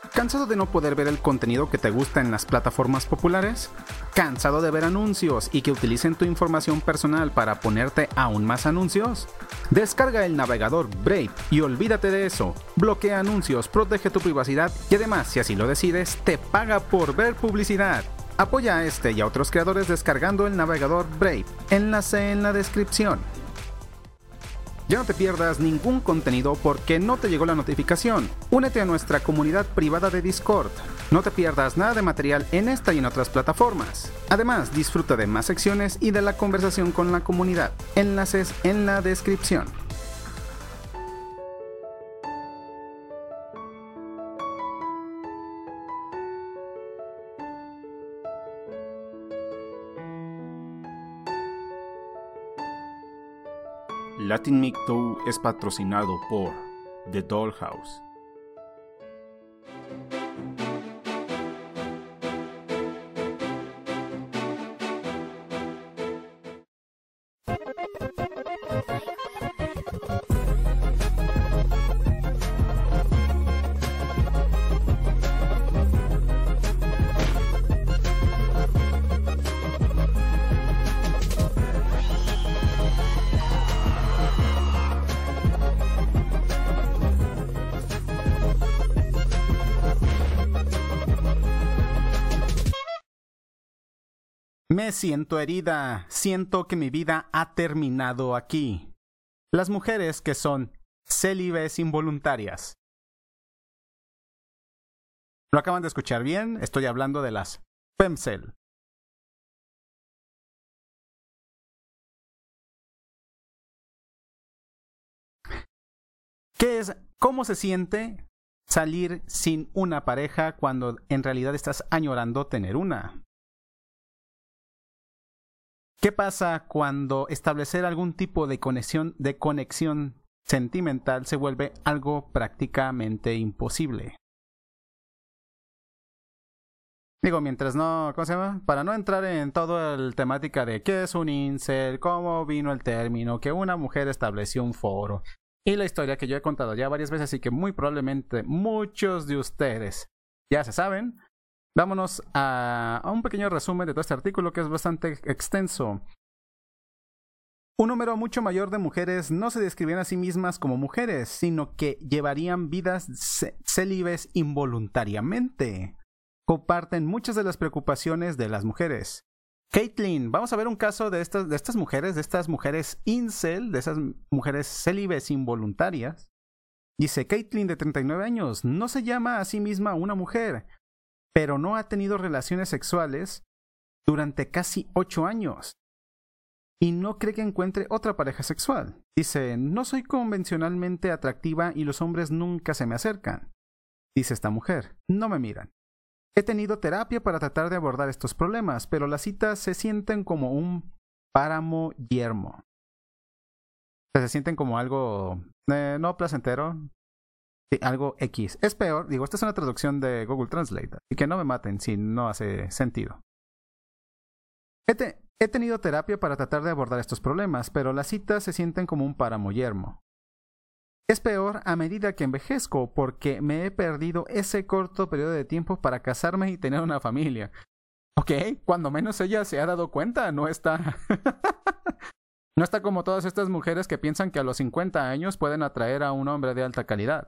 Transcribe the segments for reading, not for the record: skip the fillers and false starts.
¿Cansado de no poder ver el contenido que te gusta en las plataformas populares? ¿Cansado de ver anuncios y que utilicen tu información personal para ponerte aún más anuncios? Descarga el navegador Brave y olvídate de eso. Bloquea anuncios, protege tu privacidad y además, si así lo decides, te paga por ver publicidad. Apoya a este y a otros creadores descargando el navegador Brave. Enlace en la descripción. Ya no te pierdas ningún contenido porque no te llegó la notificación. Únete a nuestra comunidad privada de Discord. No te pierdas nada de material en esta y en otras plataformas. Además, disfruta de más secciones y de la conversación con la comunidad. Enlaces en la descripción. Latin Micto es patrocinado por The Dollhouse. Me siento herida, siento que mi vida ha terminado aquí. Las mujeres que son célibes involuntarias. ¿Lo acaban de escuchar bien? Estoy hablando de las femcel. ¿Qué es? ¿Cómo se siente salir sin una pareja cuando en realidad estás añorando tener una? ¿Qué pasa cuando establecer algún tipo de conexión sentimental se vuelve algo prácticamente imposible? Digo, mientras no, ¿cómo se llama? Para no entrar en toda la temática de qué es un incel, cómo vino el término, que una mujer estableció un foro, y la historia que yo he contado ya varias veces y que muy probablemente muchos de ustedes ya se saben. Vámonos a un pequeño resumen de todo este artículo que es bastante extenso. Un número mucho mayor de mujeres no se describían a sí mismas como mujeres, sino que llevarían vidas célibes involuntariamente. Comparten muchas de las preocupaciones de las mujeres. Caitlyn, vamos a ver un caso de estas mujeres incel, de esas mujeres célibes involuntarias. Dice, Caitlyn, de 39 años, no se llama a sí misma una mujer, pero no ha tenido relaciones sexuales durante casi 8 años y no cree que encuentre otra pareja sexual. Dice, no soy convencionalmente atractiva y los hombres nunca se me acercan. Dice esta mujer, no me miran. He tenido terapia para tratar de abordar estos problemas, pero las citas se sienten como un páramo yermo. O sea, se sienten como algo no placentero. Algo X. Es peor, digo, esta es una traducción de Google Translate, y que no me maten si no hace sentido. He tenido terapia para tratar de abordar estos problemas, pero las citas se sienten como un páramo yermo. Es peor a medida que envejezco, porque me he perdido ese corto periodo de tiempo para casarme y tener una familia. Ok, cuando menos ella se ha dado cuenta, no está... no está como todas estas mujeres que piensan que a los 50 años pueden atraer a un hombre de alta calidad.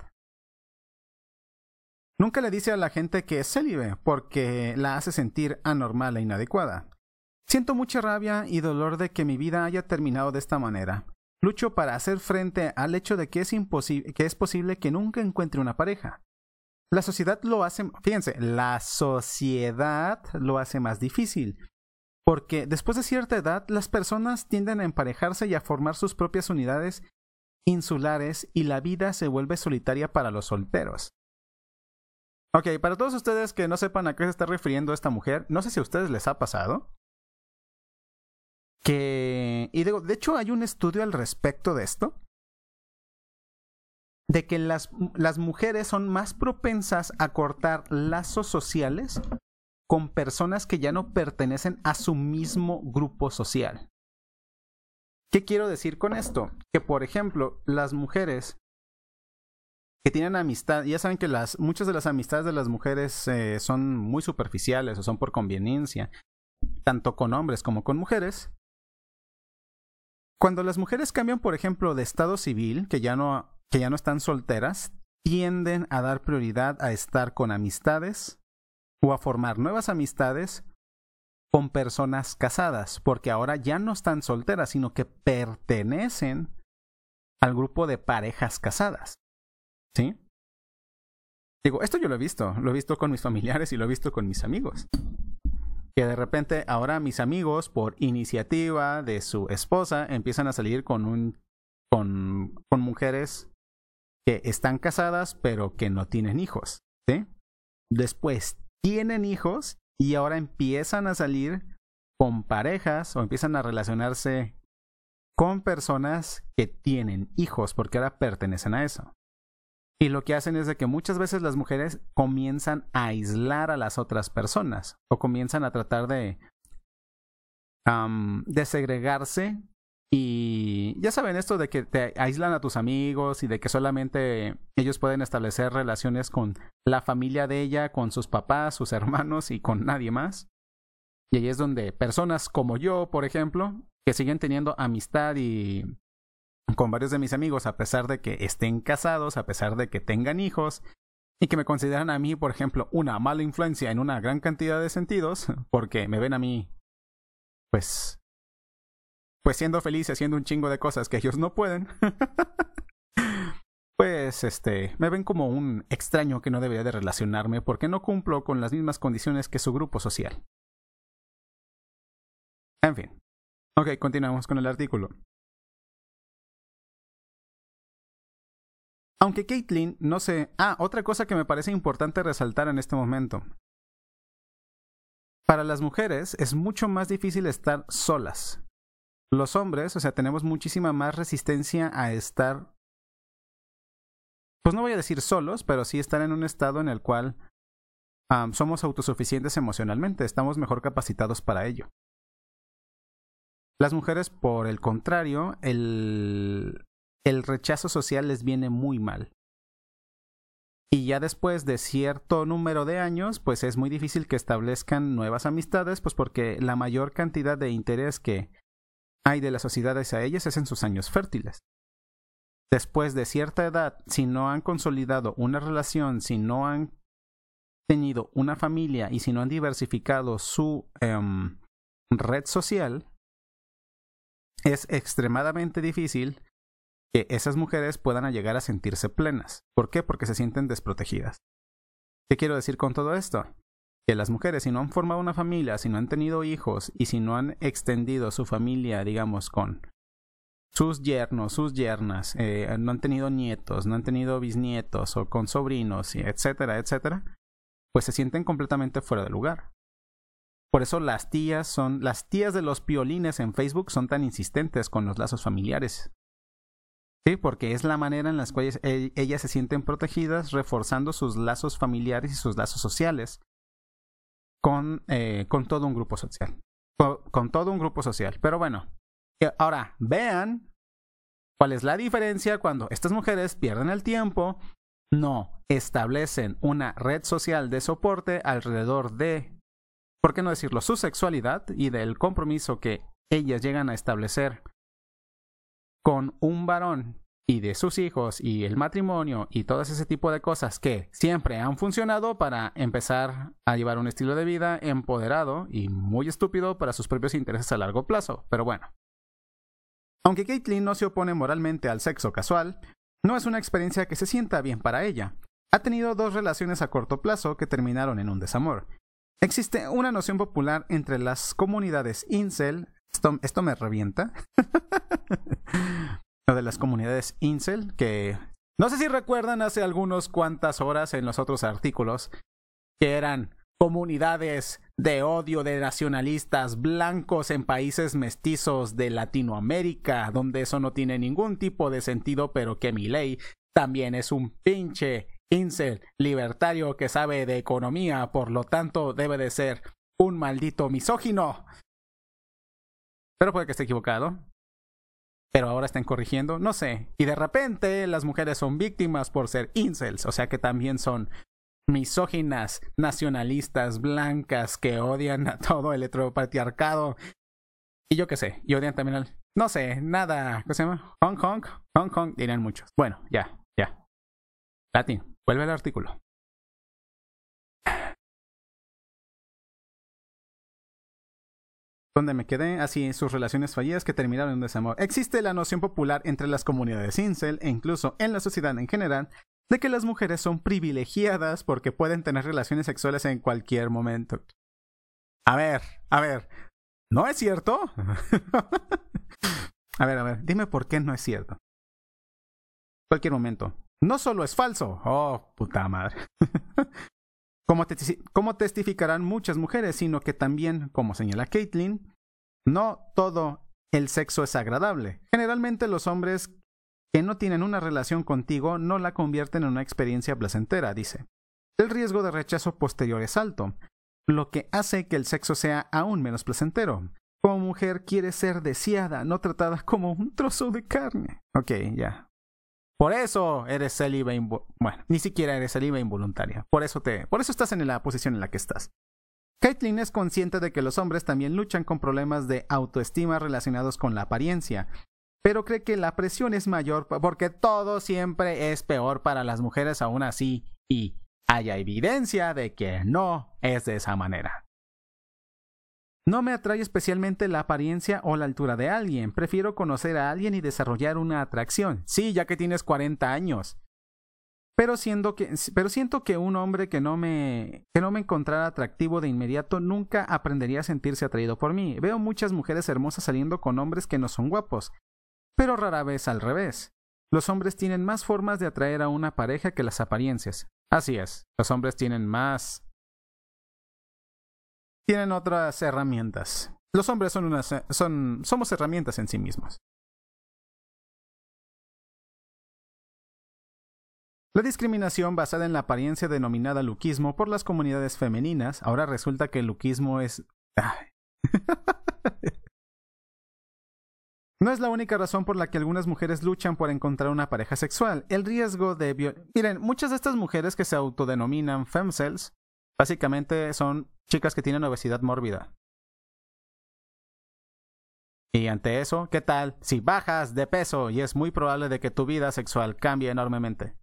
Nunca le dice a la gente que es célibe porque la hace sentir anormal e inadecuada. Siento mucha rabia y dolor de que mi vida haya terminado de esta manera. Lucho para hacer frente al hecho de que es posible que nunca encuentre una pareja. La sociedad lo hace, fíjense, la sociedad lo hace más difícil. Porque después de cierta edad, las personas tienden a emparejarse y a formar sus propias unidades insulares y la vida se vuelve solitaria para los solteros. Ok, para todos ustedes que no sepan a qué se está refiriendo esta mujer, no sé si a ustedes les ha pasado que... Y digo, de hecho hay un estudio al respecto de esto, de que las mujeres son más propensas a cortar lazos sociales con personas que ya no pertenecen a su mismo grupo social. ¿Qué quiero decir con esto? Que, por ejemplo, las mujeres que tienen amistad. Ya saben que muchas de las amistades de las mujeres son muy superficiales o son por conveniencia, tanto con hombres como con mujeres. Cuando las mujeres cambian, por ejemplo, de estado civil, que ya no están solteras, tienden a dar prioridad a estar con amistades o a formar nuevas amistades con personas casadas, porque ahora ya no están solteras, sino que pertenecen al grupo de parejas casadas. ¿Sí? Digo, esto yo lo he visto con mis familiares y lo he visto con mis amigos. Que de repente ahora mis amigos, por iniciativa de su esposa, empiezan a salir con mujeres que están casadas pero que no tienen hijos. ¿Sí? Después tienen hijos y ahora empiezan a salir con parejas o empiezan a relacionarse con personas que tienen hijos porque ahora pertenecen a eso. Y lo que hacen es de que muchas veces las mujeres comienzan a aislar a las otras personas o comienzan a tratar de segregarse. Y ya saben esto de que te aíslan a tus amigos y de que solamente ellos pueden establecer relaciones con la familia de ella, con sus papás, sus hermanos y con nadie más. Y ahí es donde personas como yo, por ejemplo, que siguen teniendo amistad y con varios de mis amigos, a pesar de que estén casados, a pesar de que tengan hijos, y que me consideran a mí, por ejemplo, una mala influencia en una gran cantidad de sentidos, porque me ven a mí, pues siendo feliz y haciendo un chingo de cosas que ellos no pueden, pues me ven como un extraño que no debería de relacionarme porque no cumplo con las mismas condiciones que su grupo social. En fin. Ok, continuamos con el artículo. Aunque Caitlyn no se... otra cosa que me parece importante resaltar en este momento. Para las mujeres es mucho más difícil estar solas. Los hombres, tenemos muchísima más resistencia a estar, pues no voy a decir solos, pero sí estar en un estado en el cual somos autosuficientes emocionalmente, estamos mejor capacitados para ello. Las mujeres, por el contrario, el rechazo social les viene muy mal. Y ya después de cierto número de años, pues es muy difícil que establezcan nuevas amistades, pues porque la mayor cantidad de interés que hay de las sociedades a ellas es en sus años fértiles. Después de cierta edad, si no han consolidado una relación, si no han tenido una familia y si no han diversificado su red social, es extremadamente difícil que esas mujeres puedan llegar a sentirse plenas. ¿Por qué? Porque se sienten desprotegidas. ¿Qué quiero decir con todo esto? Que las mujeres, si no han formado una familia, si no han tenido hijos y si no han extendido su familia, digamos, con sus yernos, sus yernas, no han tenido nietos, no han tenido bisnietos o con sobrinos, etcétera, etcétera, pues se sienten completamente fuera de lugar. Por eso las tías de los piolines en Facebook son tan insistentes con los lazos familiares. Sí, porque es la manera en la cual ellas se sienten protegidas, reforzando sus lazos familiares y sus lazos sociales con todo un grupo social. Con todo un grupo social. Pero bueno, ahora vean cuál es la diferencia cuando estas mujeres pierden el tiempo, no establecen una red social de soporte alrededor de, ¿por qué no decirlo?, su sexualidad y del compromiso que ellas llegan a establecer con un varón y de sus hijos y el matrimonio y todo ese tipo de cosas que siempre han funcionado para empezar a llevar un estilo de vida empoderado y muy estúpido para sus propios intereses a largo plazo. Pero bueno. Aunque Caitlyn no se opone moralmente al sexo casual, no es una experiencia que se sienta bien para ella. Ha tenido 2 relaciones a corto plazo que terminaron en un desamor. Existe una noción popular entre las comunidades incel, esto me revienta, lo de las comunidades incel, que no sé si recuerdan hace algunas cuantas horas en los otros artículos, que eran comunidades de odio de nacionalistas blancos en países mestizos de Latinoamérica, donde eso no tiene ningún tipo de sentido, pero que Milei también es un pinche incel libertario que sabe de economía, por lo tanto debe de ser un maldito misógino. Pero puede que esté equivocado. pero ahora están corrigiendo, no sé. Y de repente las mujeres son víctimas por ser incels, o sea que también son misóginas, nacionalistas, blancas, que odian a todo el heteropatriarcado. Y yo qué sé, y odian también al... No sé, nada, ¿qué se llama? Hong Kong, dirán muchos. Bueno, ya. Latin, vuelve al artículo. Donde me quedé, así, sus relaciones fallidas que terminaron en desamor. Existe la noción popular entre las comunidades incel, e incluso en la sociedad en general, de que las mujeres son privilegiadas porque pueden tener relaciones sexuales en cualquier momento. A ver, ¿no es cierto? A ver, dime por qué no es cierto. Cualquier momento. No solo es falso. Oh, puta madre. Como testificarán muchas mujeres, sino que también, como señala Caitlin, no todo el sexo es agradable. Generalmente los hombres que no tienen una relación contigo no la convierten en una experiencia placentera, dice. El riesgo de rechazo posterior es alto, lo que hace que el sexo sea aún menos placentero. Como mujer quieres ser deseada, no tratada como un trozo de carne. Ok, ya. Por eso eres célibe bueno, ni siquiera eres célibe involuntaria. Por eso estás en la posición en la que estás. Caitlin es consciente de que los hombres también luchan con problemas de autoestima relacionados con la apariencia, pero cree que la presión es mayor porque todo siempre es peor para las mujeres aún así, y haya evidencia de que no es de esa manera. No me atrae especialmente la apariencia o la altura de alguien. Prefiero conocer a alguien y desarrollar una atracción. Sí, ya que tienes 40 años. Pero siento que un hombre que no me encontrara atractivo de inmediato nunca aprendería a sentirse atraído por mí. Veo muchas mujeres hermosas saliendo con hombres que no son guapos, pero rara vez al revés. Los hombres tienen más formas de atraer a una pareja que las apariencias. Así es, los hombres tienen otras herramientas. Los hombres somos herramientas en sí mismos. La discriminación basada en la apariencia denominada luquismo por las comunidades femeninas, ahora resulta que el luquismo es... No es la única razón por la que algunas mujeres luchan por encontrar una pareja sexual. El riesgo de... Miren, muchas de estas mujeres que se autodenominan femcels, básicamente son chicas que tienen obesidad mórbida. Y ante eso, ¿qué tal si bajas de peso y es muy probable de que tu vida sexual cambie enormemente?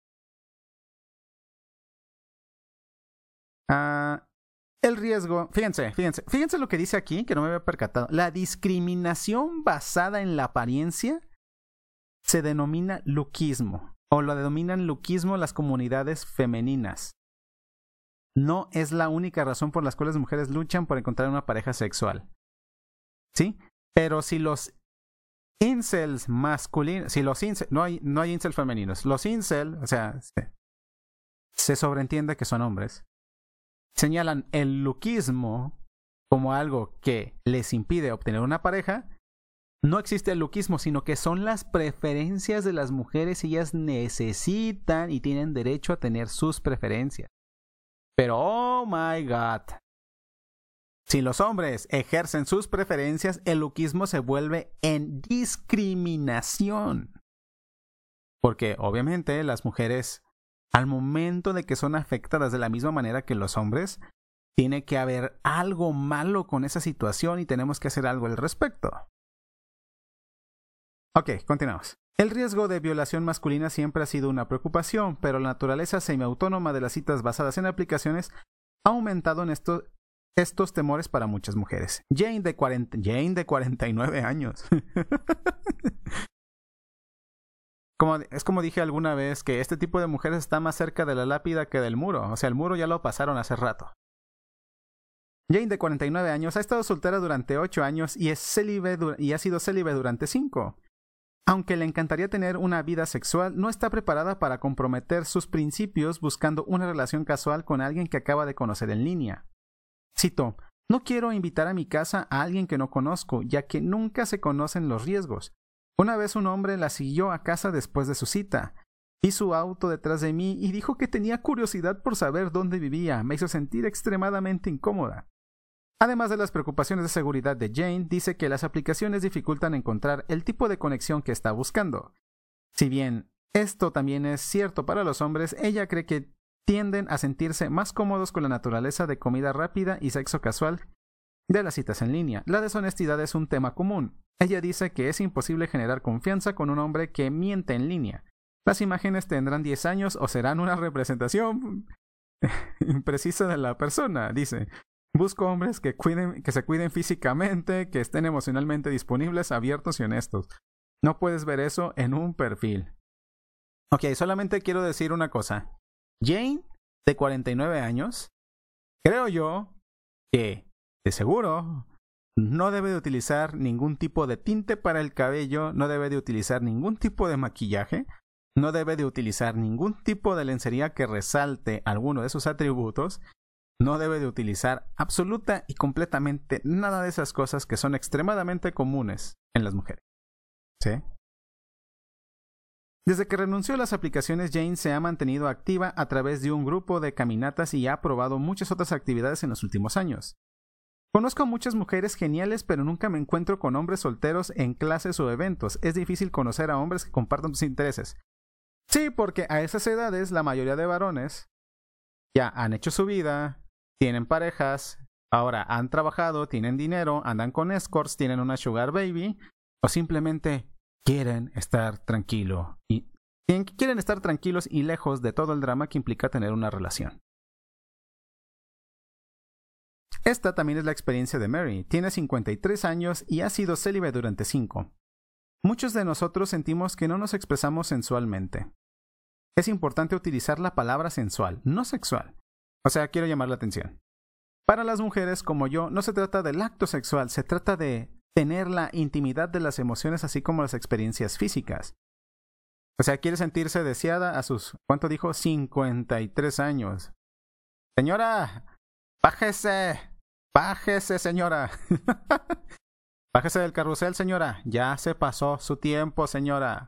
El riesgo, fíjense lo que dice aquí, que no me había percatado. La discriminación basada en la apariencia se denomina luquismo, o lo denominan luquismo las comunidades femeninas. No es la única razón por la cual las mujeres luchan por encontrar una pareja sexual. ¿Sí? Pero si los incels masculinos, no hay incels femeninos, los incels, o sea, se sobreentiende que son hombres, señalan el luquismo como algo que les impide obtener una pareja. No existe el luquismo, sino que son las preferencias de las mujeres y ellas necesitan y tienen derecho a tener sus preferencias. Pero, oh my God, si los hombres ejercen sus preferencias, el luquismo se vuelve en discriminación. Porque, obviamente, las mujeres, al momento de que son afectadas de la misma manera que los hombres, tiene que haber algo malo con esa situación y tenemos que hacer algo al respecto. Ok, continuamos. El riesgo de violación masculina siempre ha sido una preocupación, pero la naturaleza semiautónoma de las citas basadas en aplicaciones ha aumentado en estos temores para muchas mujeres. Jane de 49 años. Como dije alguna vez, que este tipo de mujeres está más cerca de la lápida que del muro. O sea, el muro ya lo pasaron hace rato. Jane, de 49 años, ha estado soltera durante 8 años y ha sido célibe durante 5. Aunque le encantaría tener una vida sexual, no está preparada para comprometer sus principios buscando una relación casual con alguien que acaba de conocer en línea. Cito: no quiero invitar a mi casa a alguien que no conozco, ya que nunca se conocen los riesgos. Una vez un hombre la siguió a casa después de su cita. Vi su auto detrás de mí y dijo que tenía curiosidad por saber dónde vivía. Me hizo sentir extremadamente incómoda. Además de las preocupaciones de seguridad de Jane, dice que las aplicaciones dificultan encontrar el tipo de conexión que está buscando. Si bien esto también es cierto para los hombres, ella cree que tienden a sentirse más cómodos con la naturaleza de comida rápida y sexo casual de las citas en línea. La deshonestidad es un tema común. Ella dice que es imposible generar confianza con un hombre que miente en línea. Las imágenes tendrán 10 años o serán una representación imprecisa de la persona, dice. Busco hombres que se cuiden físicamente, que estén emocionalmente disponibles, abiertos y honestos. No puedes ver eso en un perfil. Ok, solamente quiero decir una cosa. Jane, de 49 años, creo yo que, de seguro, no debe de utilizar ningún tipo de tinte para el cabello, no debe de utilizar ningún tipo de maquillaje, no debe de utilizar ningún tipo de lencería que resalte alguno de sus atributos, no debe de utilizar absoluta y completamente nada de esas cosas que son extremadamente comunes en las mujeres. ¿Sí? Desde que renunció a las aplicaciones, Jane se ha mantenido activa a través de un grupo de caminatas y ha probado muchas otras actividades en los últimos años. Conozco a muchas mujeres geniales, pero nunca me encuentro con hombres solteros en clases o eventos. Es difícil conocer a hombres que compartan tus intereses. Sí, porque a esas edades la mayoría de varones ya han hecho su vida, tienen parejas, ahora han trabajado, tienen dinero, andan con escorts, tienen una sugar baby, o simplemente quieren estar tranquilos y lejos de todo el drama que implica tener una relación. Esta también es la experiencia de Mary. Tiene 53 años y ha sido célibe durante 5. Muchos de nosotros sentimos que no nos expresamos sensualmente. Es importante utilizar la palabra sensual, no sexual. O sea, quiero llamar la atención. Para las mujeres como yo, no se trata del acto sexual, se trata de tener la intimidad de las emociones así como las experiencias físicas. O sea, quiere sentirse deseada a sus, ¿cuánto dijo? 53 años. Señora, bájese, señora. Bájese del carrusel, señora. Ya se pasó su tiempo, señora.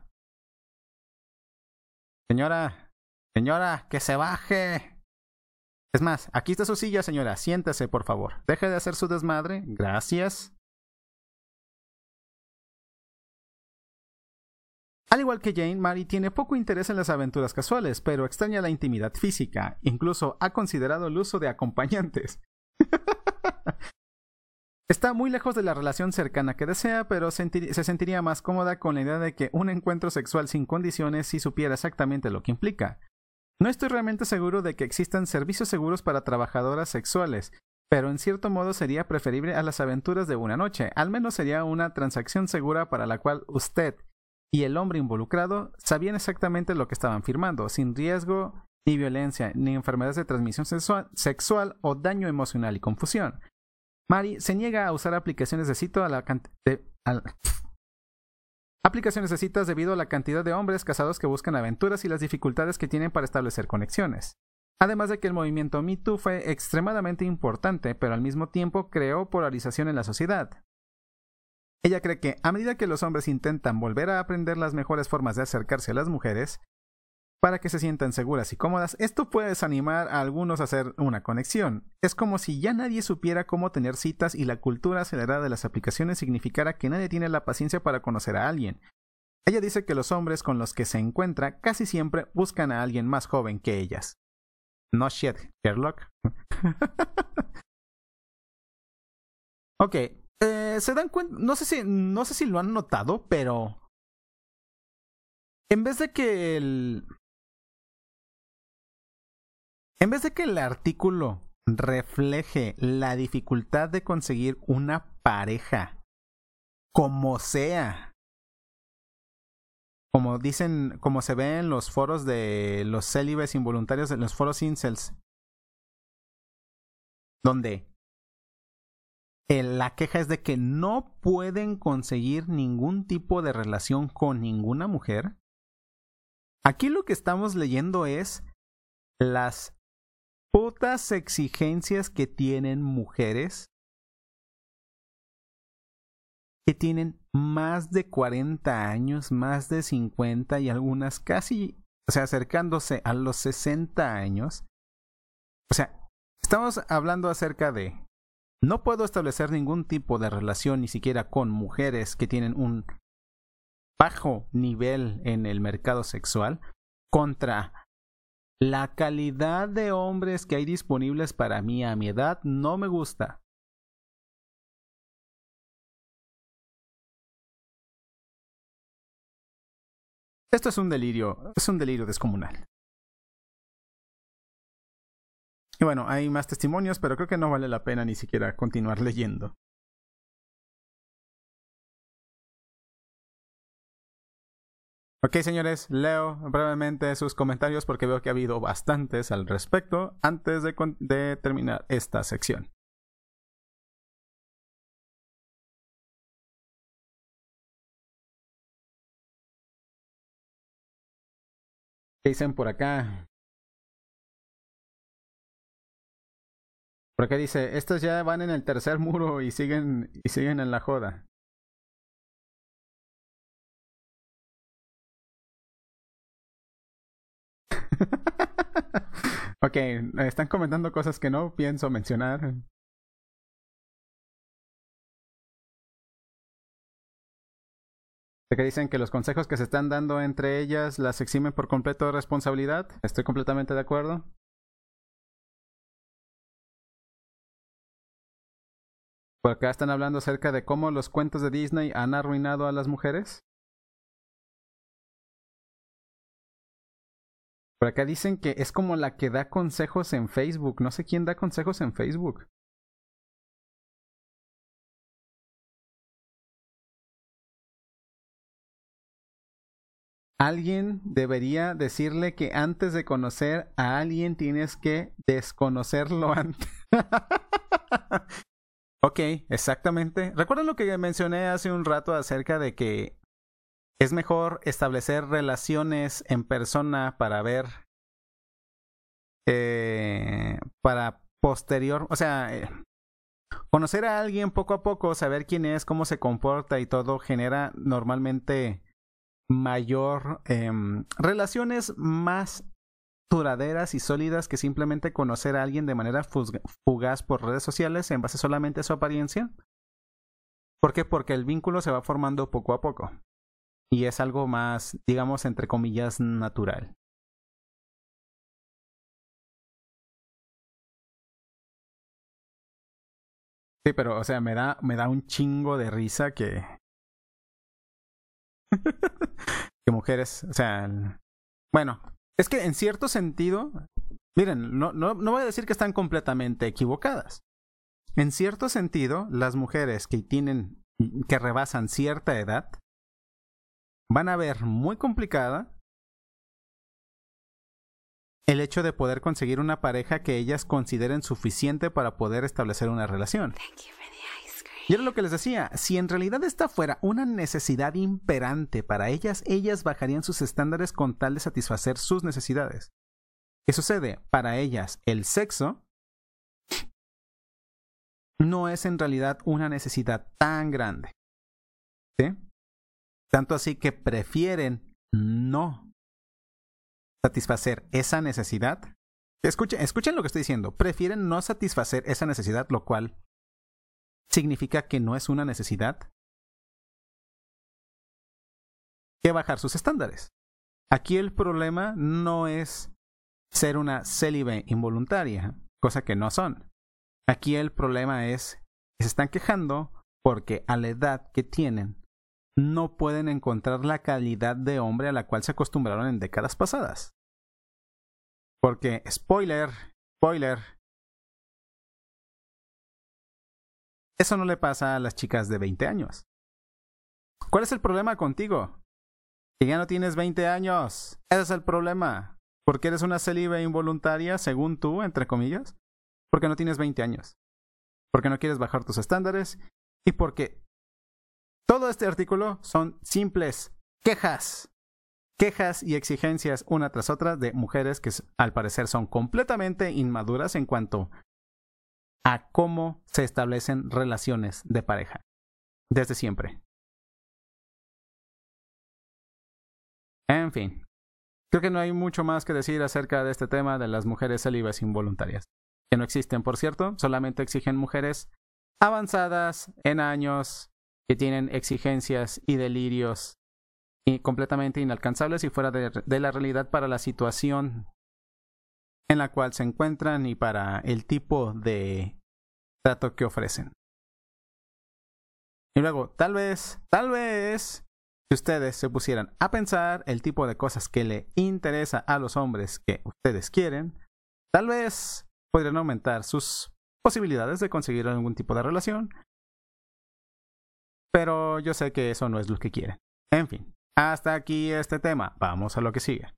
Señora, que se baje. Es más, aquí está su silla, señora. Siéntese, por favor. Deje de hacer su desmadre. Gracias. Al igual que Jane, Mary tiene poco interés en las aventuras casuales, pero extraña la intimidad física. Incluso ha considerado el uso de acompañantes. Está muy lejos de la relación cercana que desea, pero se sentiría más cómoda con la idea de que un encuentro sexual sin condiciones si supiera exactamente lo que implica. No estoy realmente seguro de que existan servicios seguros para trabajadoras sexuales, pero en cierto modo sería preferible a las aventuras de una noche. Al menos sería una transacción segura para la cual usted y el hombre involucrado sabían exactamente lo que estaban firmando, sin riesgo, ni violencia, ni enfermedades de transmisión sexual o daño emocional y confusión. Mary se niega a usar aplicaciones de citas debido a la cantidad de hombres casados que buscan aventuras y las dificultades que tienen para establecer conexiones. Además de que el movimiento Me Too fue extremadamente importante, pero al mismo tiempo creó polarización en la sociedad. Ella cree que a medida que los hombres intentan volver a aprender las mejores formas de acercarse a las mujeres, para que se sientan seguras y cómodas, esto puede desanimar a algunos a hacer una conexión. Es como si ya nadie supiera cómo tener citas y la cultura acelerada de las aplicaciones significara que nadie tiene la paciencia para conocer a alguien. Ella dice que los hombres con los que se encuentra casi siempre buscan a alguien más joven que ellas. No shit, Sherlock. Ok, se dan cuenta, no sé si lo han notado, pero en vez de que el artículo refleje la dificultad de conseguir una pareja, como sea, como dicen, como se ve en los foros de los célibes involuntarios, en los foros incels, donde la queja es de que no pueden conseguir ningún tipo de relación con ninguna mujer. Aquí lo que estamos leyendo es las putas exigencias que tienen mujeres que tienen más de 40 años, más de 50 y algunas casi, o sea, acercándose a los 60 años. O sea, estamos hablando acerca de no puedo establecer ningún tipo de relación ni siquiera con mujeres que tienen un bajo nivel en el mercado sexual contra la calidad de hombres que hay disponibles para mí a mi edad. No me gusta. Esto es un delirio descomunal. Y bueno, hay más testimonios, pero creo que no vale la pena ni siquiera continuar leyendo. Ok, señores, leo brevemente sus comentarios porque veo que ha habido bastantes al respecto antes de terminar esta sección. ¿Qué dicen por acá? Por acá dice, estos ya van en el tercer muro y siguen en la joda. Ok, están comentando cosas que no pienso mencionar. Que dicen que los consejos que se están dando entre ellas las eximen por completo de responsabilidad. Estoy completamente de acuerdo. Por acá están hablando acerca de cómo los cuentos de Disney han arruinado a las mujeres. Por acá dicen que es como la que da consejos en Facebook. No sé quién da consejos en Facebook. Alguien debería decirle que antes de conocer a alguien tienes que desconocerlo antes. Ok, exactamente. ¿Recuerdan lo que mencioné hace un rato acerca de que es mejor establecer relaciones en persona para ver, para posterior, o sea, conocer a alguien poco a poco, saber quién es, cómo se comporta y todo genera normalmente mayor relaciones más duraderas y sólidas que simplemente conocer a alguien de manera fugaz por redes sociales en base solamente a su apariencia. ¿Por qué? Porque el vínculo se va formando poco a poco y es algo más, digamos, entre comillas, natural. Sí, pero, o sea, me da un chingo de risa que que mujeres, o sea, bueno, es que en cierto sentido, miren, no voy a decir que están completamente equivocadas. En cierto sentido, las mujeres que rebasan cierta edad, van a ver muy complicada el hecho de poder conseguir una pareja que ellas consideren suficiente para poder establecer una relación. Y era lo que les decía, si en realidad esta fuera una necesidad imperante para ellas, ellas bajarían sus estándares con tal de satisfacer sus necesidades. ¿Qué sucede? Para ellas, el sexo no es en realidad una necesidad tan grande. ¿Sí? Tanto así que prefieren no satisfacer esa necesidad. Escuchen lo que estoy diciendo. Prefieren no satisfacer esa necesidad, lo cual significa que no es una necesidad, que bajar sus estándares. Aquí el problema no es ser una célibe involuntaria, cosa que no son. Aquí el problema es que se están quejando porque a la edad que tienen no pueden encontrar la calidad de hombre a la cual se acostumbraron en décadas pasadas. Porque, spoiler, eso no le pasa a las chicas de 20 años. ¿Cuál es el problema contigo? Que ya no tienes 20 años. Ese es el problema. Porque eres una célibe involuntaria, según tú, entre comillas. Porque no tienes 20 años. Porque no quieres bajar tus estándares. Y porque todo este artículo son simples quejas. Quejas y exigencias una tras otra de mujeres que al parecer son completamente inmaduras en cuanto a cómo se establecen relaciones de pareja. Desde siempre. En fin. Creo que no hay mucho más que decir acerca de este tema de las mujeres célibes involuntarias. Que no existen, por cierto, solamente exigen mujeres avanzadas en años, que tienen exigencias y delirios y completamente inalcanzables y fuera de la realidad para la situación en la cual se encuentran y para el tipo de trato que ofrecen. Y luego, tal vez, si ustedes se pusieran a pensar el tipo de cosas que le interesa a los hombres que ustedes quieren, tal vez podrían aumentar sus posibilidades de conseguir algún tipo de relación. Pero yo sé que eso no es lo que quieren. En fin, hasta aquí este tema. Vamos a lo que sigue.